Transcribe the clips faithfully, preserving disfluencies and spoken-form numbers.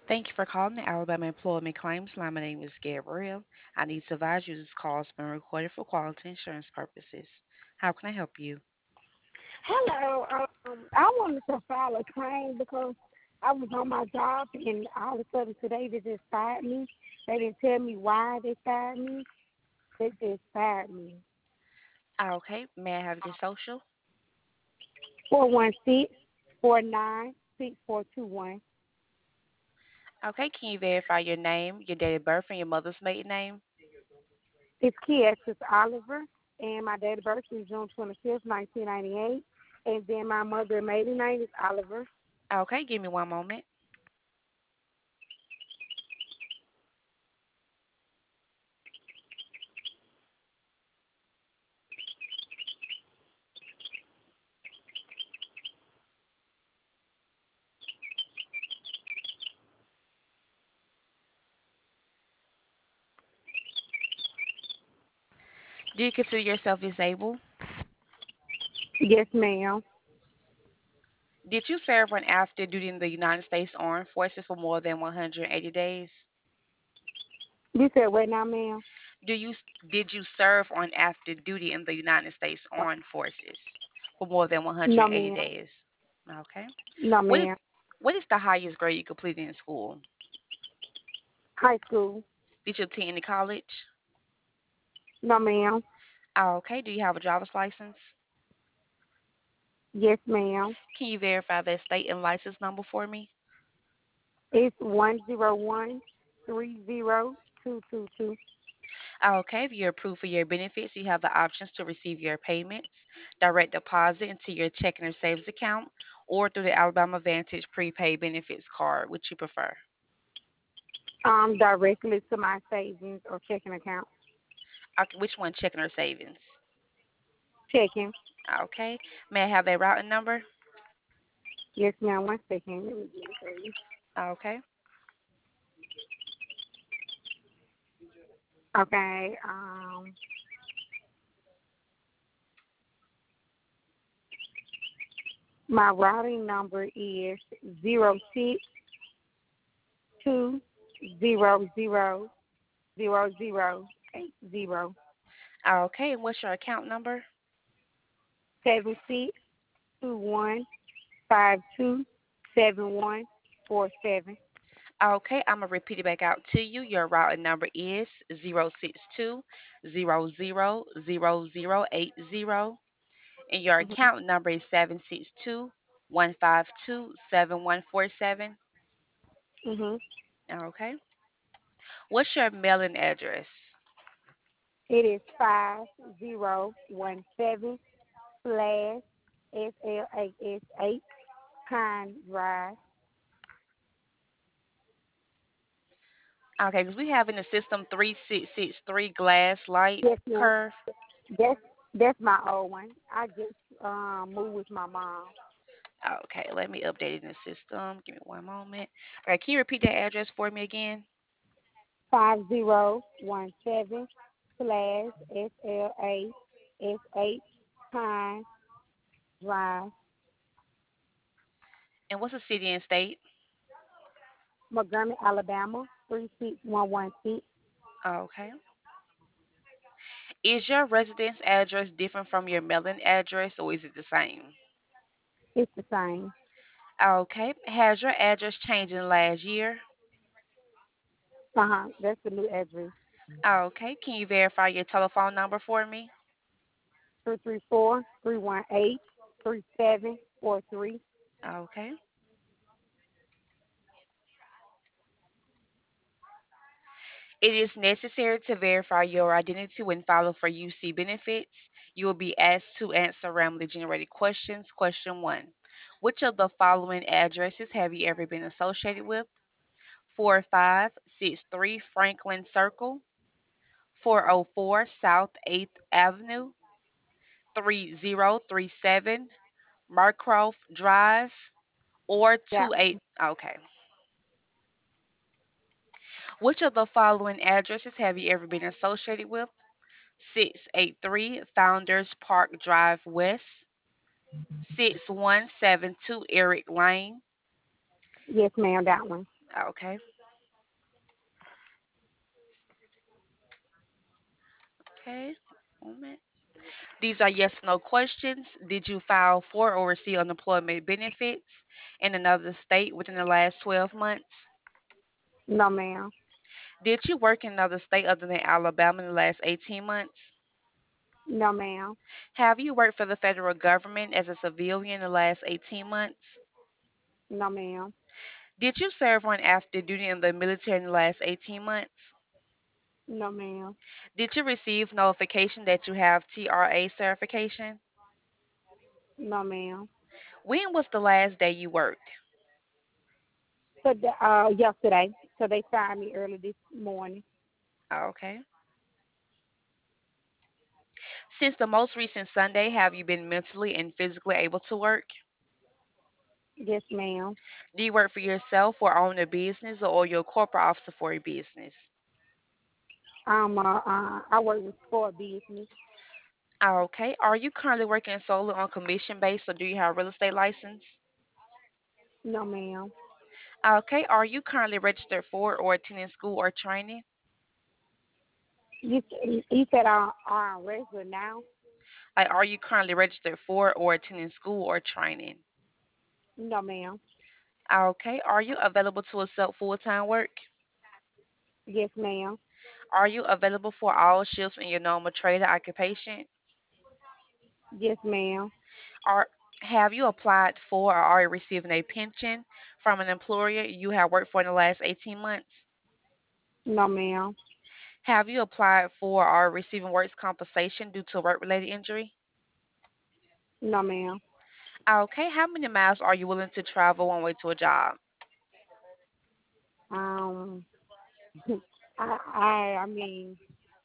Thank you for calling the Alabama Employment Claims line. My name is Gabrielle. I need to advise you this call has been recorded for quality insurance purposes. How can I help you? Hello. Um, I wanted to file a claim because I was on my job and all of a sudden today they just fired me. They didn't tell me why they fired me. They just fired me. Ah, okay, may I have your social? Four one six four nine six four two one. Okay, can you verify your name, your date of birth, and your mother's maiden name? It's Kiestis Oliver, and my date of birth is June twenty fifth, nineteen ninety eight. And then my mother maiden name is Oliver. Okay, give me one moment. Do you consider yourself disabled? Yes, ma'am. Did you serve on active duty in the United States Armed Forces for more than one hundred eighty days? You said what now, ma'am? Do you did you serve on active duty in the United States Armed Forces for more than No, one hundred eighty ma'am. days? Okay. No, What is ma'am. what is the highest grade you completed in school? High school. Did you attend any college? No, ma'am. Oh, okay. Do you have a driver's license? Yes, ma'am. Can you verify that state and license number for me? It's one zero one three zero two two two. Oh, okay. If you're approved for your benefits, you have the options to receive your payments, direct deposit into your checking or savings account, or through the Alabama Vantage prepaid benefits card. Which you prefer? Um, directly to my savings or checking account. Okay, which one, checking or savings? Checking. Okay. May I have a routing number? Yes, ma'am. One second. Let me get it for you. Okay. Okay. Um, my routing number is zero six two zero zero zero zero eight zero Okay. And what's your account number? seven six two one five two seven one four seven. Okay, I'm gonna repeat it back out to you. Your routing number is zero six two zero zero zero zero eight zero, and your Mhm. account number is seven six two one five two seven one four seven. Mhm. Okay. What's your mailing address? It is five zero one seven slash S L A S eight Pine Drive. Okay, because we have in the system three six six three Glass Light Yes, ma'am. Curve. That's that's my old one. I just um moved with my mom. Okay, let me update it in the system. Give me one moment. All right, can you repeat that address for me again? Five zero one seven slash S L A S eight Pine Drive, And what's the city and state? Montgomery, Alabama three six one one six. Okay. Is your residence address different from your mailing address or is it the same? It's the same. Okay. Has your address changed in the last year? Uh huh. That's the new address. Okay. Can you verify your telephone number for me? Three three four three one eight three seven four three. Okay. It is necessary to verify your identity when filing for U C benefits. You will be asked to answer randomly generated questions. Question one. Which of the following addresses have you ever been associated with? four five six three Franklin Circle, four oh four South eighth Avenue, three zero three seven Marcroft Drive, or Yeah. two eight. Okay. Which of the following addresses have you ever been associated with? six eight three Founders Park Drive West, six one seven two Eric Lane. Yes, ma'am. That one. Okay. Okay. Moment. These are yes or no questions. Did you file for or receive unemployment benefits in another state within the last twelve months? No, ma'am. Did you work in another state other than Alabama in the last eighteen months? No, ma'am. Have you worked for the federal government as a civilian in the last eighteen months? No, ma'am. Did you serve on active duty in the military in the last eighteen months? No, ma'am. Did you receive notification that you have T R A certification? No, ma'am. When was the last day you worked? So, the, uh, yesterday. So they fired me early this morning. Okay. Since the most recent Sunday, have you been mentally and physically able to work? Yes, ma'am. Do you work for yourself or own a business or you're a corporate officer for a business? I'm uh, uh I work with sport business. Okay. Are you currently working solely on commission based or do you have a real estate license? No, ma'am. Okay. Are you currently registered for or attending school or training? You you said I are on regular now? Like, are you currently registered for or attending school or training? No, ma'am. Okay. Are you available to accept full time work? Yes, ma'am. Are you available for all shifts in your normal trade or occupation? Yes, ma'am. Are have you applied for or are you receiving a pension from an employer you have worked for in the last eighteen months? No, ma'am. Have you applied for or are receiving works compensation due to a work related injury? No, ma'am. Okay, how many miles are you willing to travel one way to a job? Um, I I I mean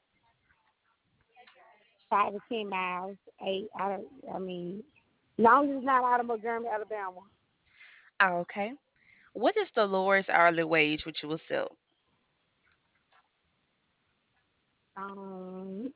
five to ten miles. Eight. I don't- I mean, long as it's not out of Montgomery, Alabama. Okay. What is the lowest hourly wage which you will sell? Um,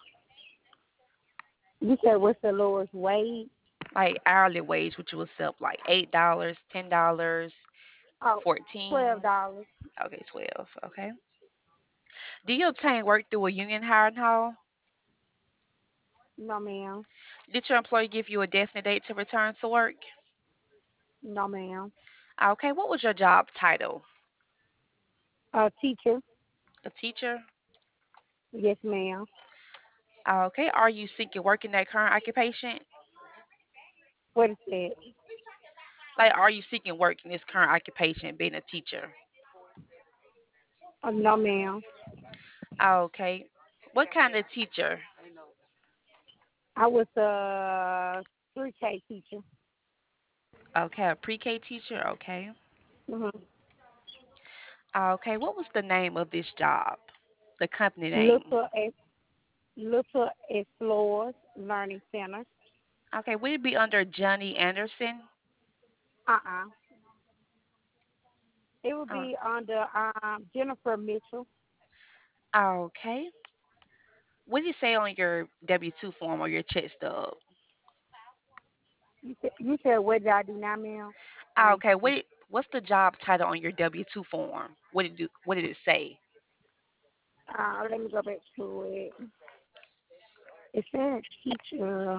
you said what's the lowest wage? Like hourly wage which you will sell like eight dollars, ten dollars, Oh, twelve fourteen. dollars. Okay, twelve. Okay. Do you obtain work through a union hiring hall? No, ma'am. Did your employer give you a definite date to return to work? No, ma'am. Okay, what was your job title? A teacher. A teacher? Yes, ma'am. Okay, are you seeking work in that current occupation? What is that? Like, are you seeking work in this current occupation, being a teacher? Uh, no, ma'am. Okay, what kind of teacher? I was a three K teacher. Okay, a pre-K teacher. Okay. Mm-hmm. Okay, what was the name of this job? The company name. Little as Little Explorers Learning Center. Okay, would it be under Johnny Anderson? Uh-uh. It would Uh, be under um Jennifer Mitchell. okay. What did it say on your W two form or your check stub? You said, you said what did I do now, ma'am? I Okay, what what's the job title on your W two form? What did it do, what did it say? uh let me go back to it. It said teacher.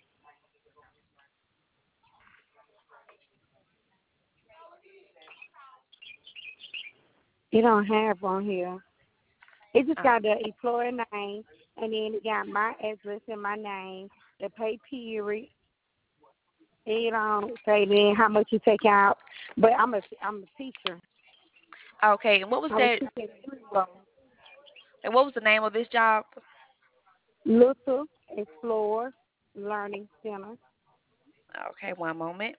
It don't have on here. It just Uh, got the employer name, and then it got my address and my name, the pay period. It don't say then how much you take out, but I'm a I'm a teacher. okay, and what was I was that? teaching three roles. And what was the name of this job? Little Explore Learning Center. Okay, one moment.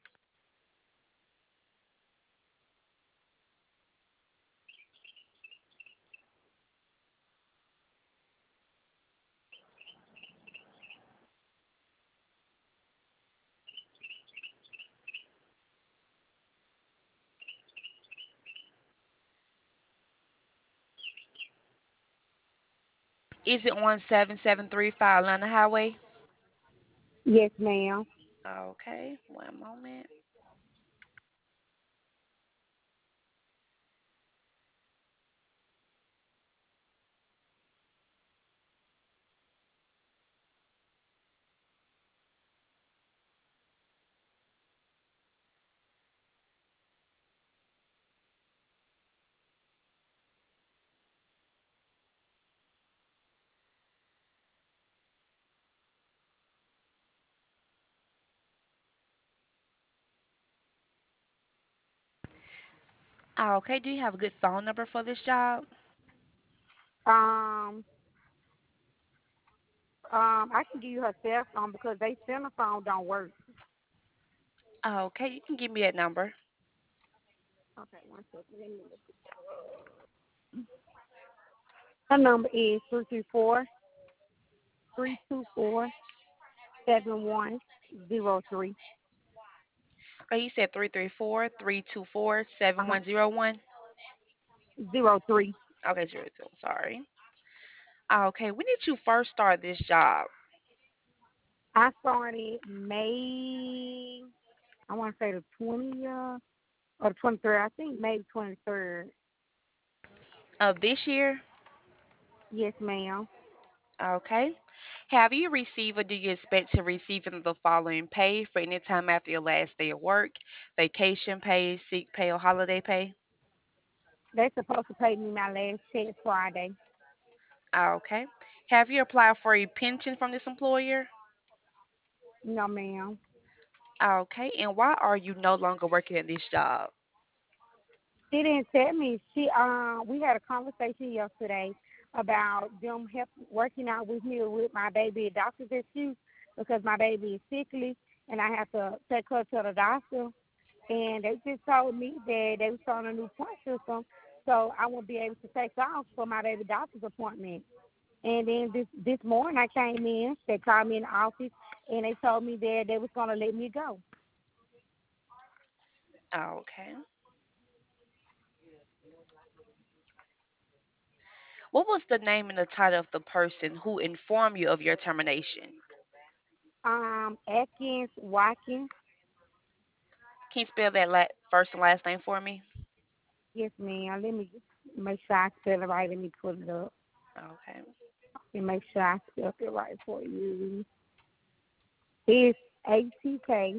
Is it on seven seven three five Atlanta Highway? Yes, ma'am. Okay, one moment. Ah, okay. Do you have a good phone number for this job? Um, um, I can give you her cell phone because they cell phone don't work. Ah, okay. You can give me that number. Okay, one second. Let me look. Her number is three three four three two four seven one zero three. Oh, you said three three four, three two four, seven Uh-huh. one zero one. Zero three. Okay, zero two. Sorry. Ah, okay. When did you first start this job? I started May, I want to say the twentieth or the twenty-third. I think May twenty-third. Of this year? Yes, ma'am. Okay. Have you received or do you expect to receive any of the following pay for any time after your last day of work? Vacation pay, sick pay, or holiday pay? They supposed to pay me my last check Friday. Okay. Have you applied for a pension from this employer? No, ma'am. Okay. And why are you no longer working at this job? She didn't tell me. She uh, we had a conversation yesterday about them help working out with me with my baby at doctor's excuse because my baby is sickly and I have to take her to the doctor. And they just told me that they were starting a new point system, so I won't be able to take off for my baby doctor's appointment. And then this this morning I came in. They called me in the office and they told me that they was gonna let me go. Okay. What was the name and the title of the person who informed you of your termination? Um, Atkins Watkins. Can you spell that la- first and last name for me? Yes, ma'am. Let me make sure I spell it right. Let me pull it up Okay. and make sure I spell it right for you. It's A T K.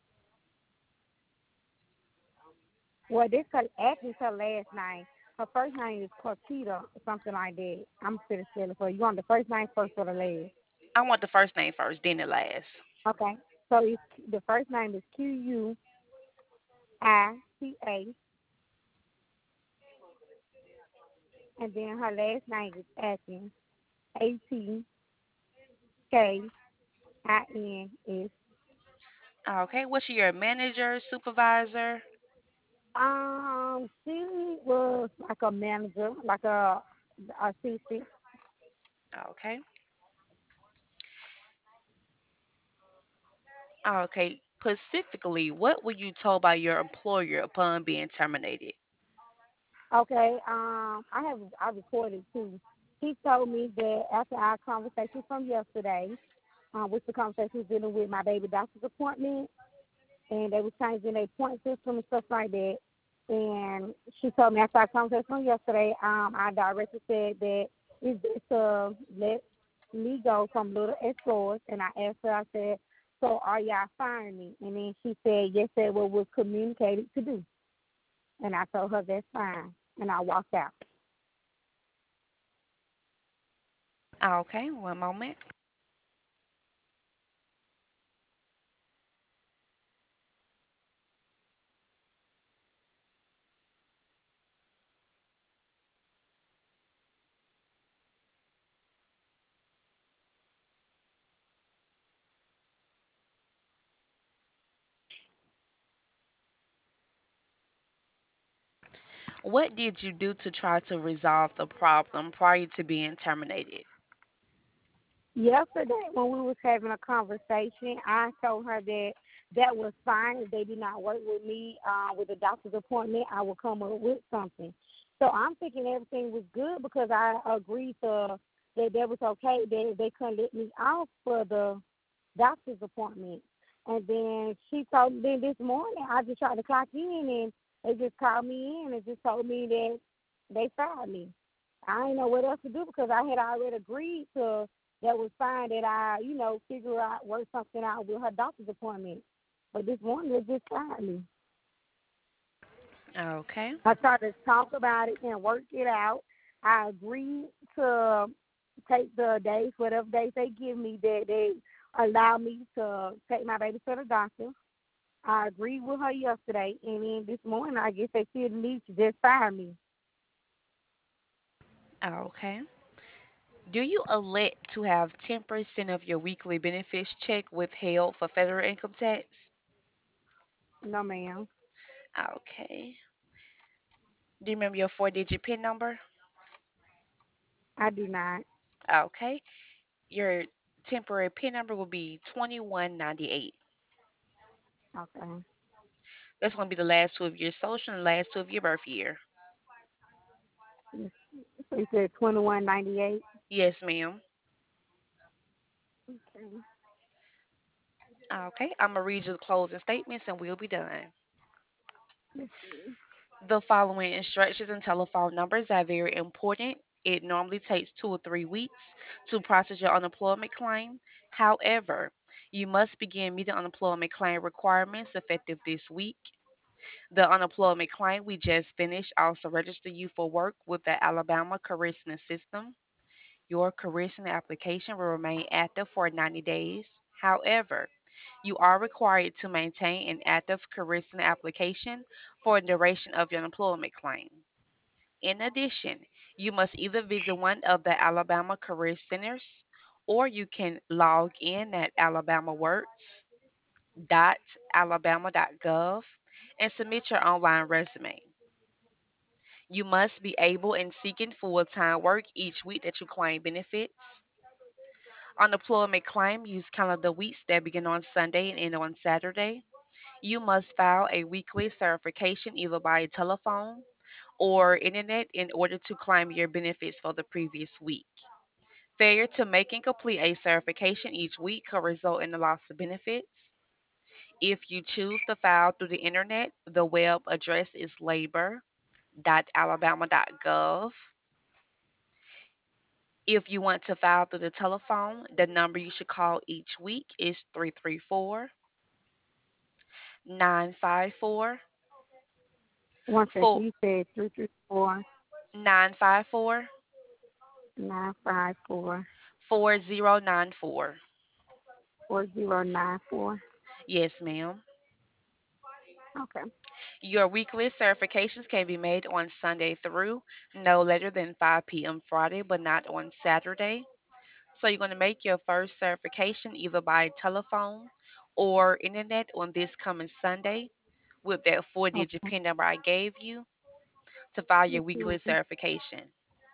Well, this her Atkins her last name. Her first name is Cortita or something like that. I'm gonna spell it for you. You want the first name first or the last? I want the first name first, then the last. Okay. So it's, the first name is Q U I T A, and then her last name is Atkins. A T K I N S. Okay. Was she your manager, supervisor? Um, she was like a manager, like a assistant. Okay. Okay. Specifically, what were you told by your employer upon being terminated? Okay. Um, I have I recorded too. He told me that after our conversation from yesterday, um, which the conversation was dealing with my baby doctor's appointment, and they were changing their point system and stuff like that. And she told me after our conversation from yesterday, um, our director said that is this to let me go from Little Explorers, and I asked her, I said, so are y'all firing me? And then she said, yes, that what was communicated to do. And I told her that's fine, and I walked out. Okay. One moment. What did you do to try to resolve the problem prior to being terminated? Yesterday, when we was having a conversation, I told her that that was fine if they did not work with me uh, with the doctor's appointment. I would come up with something. So I'm thinking everything was good because I agreed to that that was okay. That they couldn't let me off for the doctor's appointment. And then she told me then this morning I just tried to clock in and they just called me in and just told me that they fired me. I didn't know what else to do because I had already agreed to that was fine that I, you know, figure out work something out with her doctor's appointment. But this morning they just fired me. Okay. I tried to talk about it and work it out. I agreed to take the days, whatever days they give me, that they allow me to take my baby to the doctor. I agreed with her yesterday, and then this morning I guess they feel the need to just fire me. Okay. Do you elect to have ten percent of your weekly benefits check withheld for federal income tax? No, ma'am, Okay. Do you remember your four digit PIN number? I do not. Okay. Your temporary PIN number will be twenty-one ninety-eight. Okay. That's going to be the last two of your social and the last two of your birth year. So you said twenty one ninety eight. Yes, ma'am. Okay. Okay. I'm going to read you the closing statements and we'll be done. Let's see. The following instructions and telephone numbers are very important. It normally takes two or three weeks to process your unemployment claim. However, you must begin meeting unemployment claim requirements effective this week. The unemployment claim we just finished also register you for work with the Alabama Career System. Your career application will remain active for ninety days. However, you are required to maintain an active career application for the duration of your employment claim. In addition, you must either visit one of the Alabama Career Centers or you can log in at alabamaworks.alabama.gov and submit your online resume. You must be able and seeking full time work each week that you claim benefits. Unemployment claim use calendar weeks that begin on Sunday and end on Saturday. You must file a weekly certification either by telephone or internet in order to claim your benefits for the previous week. Failure to make and complete a certification each week could result in the loss of benefits. If you choose to file through the internet, the web address is labor.alabama.gov. If you want to file through the telephone, the number you should call each week is three three four, nine five four, One second. four You said three three four nine five four nine five four four zero nine four. four zero nine four. Yes, ma'am. Okay. Your weekly certifications can be made on Sunday through no later than five p m Friday, but not on Saturday. So you're going to make your first certification either by telephone or internet on this coming Sunday with that four digit Okay. PIN number I gave you to file your Yes, weekly ma'am. certification.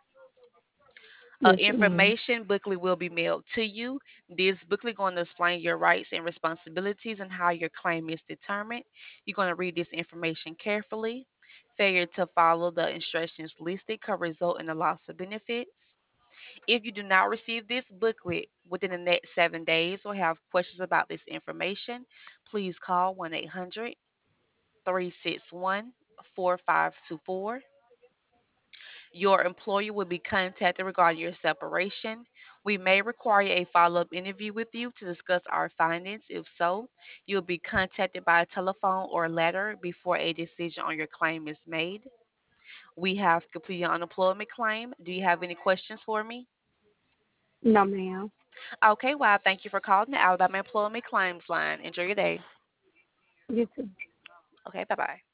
A Yes, ma'am. information booklet will be mailed to you. This booklet going to explain your rights and responsibilities and how your claim is determined. You're going to read this information carefully. Failure to follow the instructions listed could result in a loss of benefits. If you do not receive this booklet within the next seven days or have questions about this information, please call one eight hundred three six one four five two four. Your employer will be contacted regarding your separation. We may require a follow up interview with you to discuss our findings. If so, you'll be contacted by telephone or letter before a decision on your claim is made. We have completed your unemployment claim. Do you have any questions for me? No, ma'am. Okay, well, thank you for calling the Alabama Employment Claims Line. Enjoy your day. You too. Okay, bye bye.